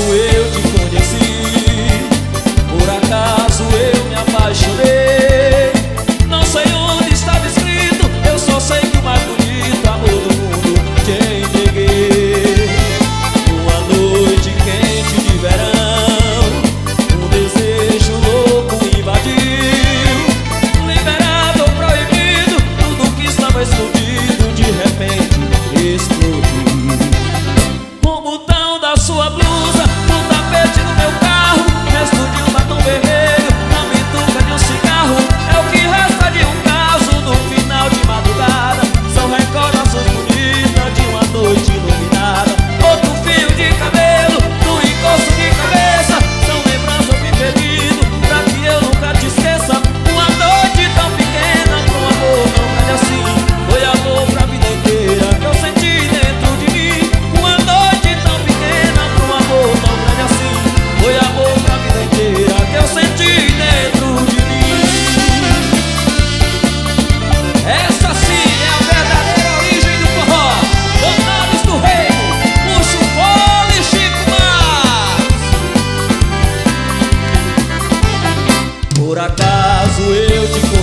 eu te conheci, por acaso eu me apaixonei. Não sei onde estava escrito, eu só sei que o mais bonito amor do mundo te entreguei. Uma noite quente de verão, um desejo louco invadiu. Liberado ou proibido, tudo que estava escondido de repente explodiu. O botão da sua blusa, o tapete do meu carro, resto de um batom vermelho, a bituca de um cigarro, é o que resta de um caso no final de madrugada. São recordações bonitas de uma noite iluminada. Outro fio de cabelo, no encosto de cabeça, são lembranças me pedindo pra que eu nunca te esqueça. Uma noite tão pequena pra um amor tão grande assim, foi amor pra vida inteira que eu senti dentro de mim. Uma noite tão pequena pra um amor tão grande assim, foi amor pra vida inteira que eu senti dentro de mim. Essa sim é a verdadeira origem do forró. Donados do Reino, Puxa o Fole e Chico Mas. Por acaso eu te conheci,